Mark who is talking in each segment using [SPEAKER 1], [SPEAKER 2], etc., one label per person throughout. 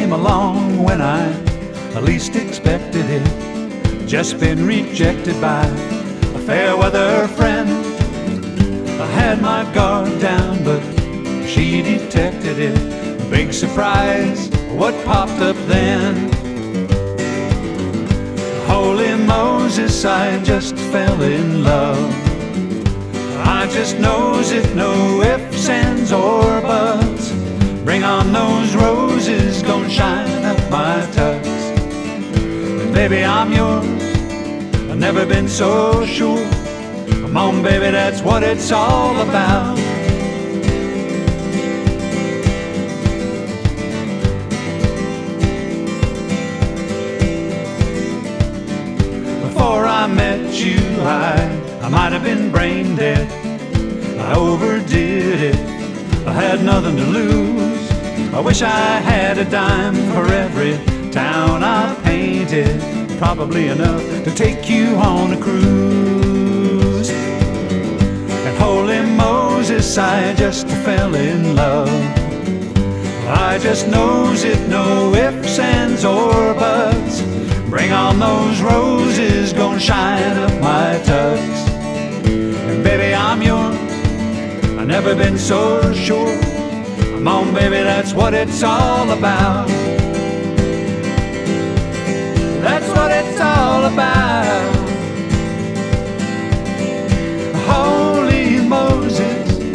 [SPEAKER 1] came along when I least expected it. Just been rejected by a fair weather friend. I had my guard down, but she detected it. Big surprise, what popped up then? Holy Moses, I just fell in love. I just knows it, no ifs, ands, or buts. Bring on those roses, gonna shine up my tux. And baby, I'm yours, I've never been so sure. Come on, baby, that's what it's all about. Before I met you, I might have been brain dead. I overdid it, I had nothing to lose. I wish I had a dime for every town I painted, probably enough to take you on a cruise. And holy Moses, I just fell in love. I just knows it, no ifs, ands, or buts. Bring on those roses, gonna shine up my tux. And baby, I'm yours, I've never been so sure. Come on, baby, that's what it's all about. That's what it's all about. Holy Moses.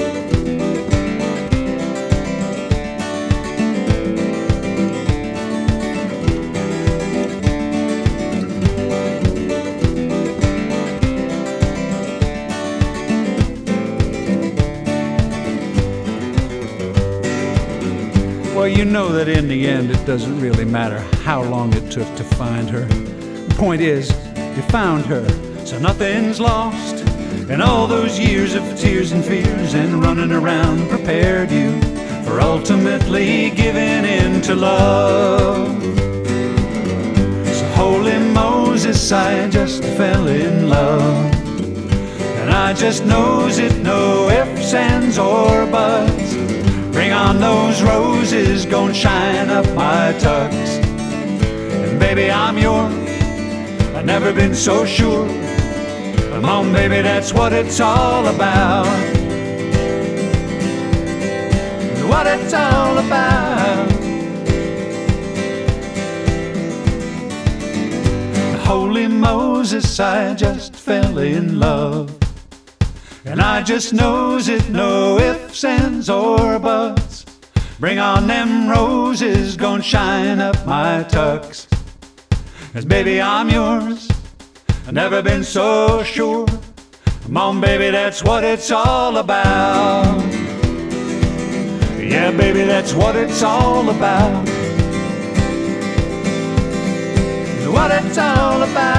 [SPEAKER 1] Well, you know that in the end it doesn't really matter how long it took to find her. The point is, you found her, so nothing's lost. And all those years of tears and fears and running around prepared you for ultimately giving in to love. So holy Moses, I just fell in love. And I just knows it, no ifs, ands, or buts. Bring on those roses, gonna shine up my tux. And baby, I'm yours, I've never been so sure. Come on, baby, that's what it's all about. What it's all about. Holy Moses, I just fell in love. And I just knows it, no ifs, ands, or buts. Bring on them roses, gonna shine up my tux. 'Cause baby, I'm yours, I've never been so sure. Come on, baby, that's what it's all about. Yeah, baby, that's what it's all about. What it's all about.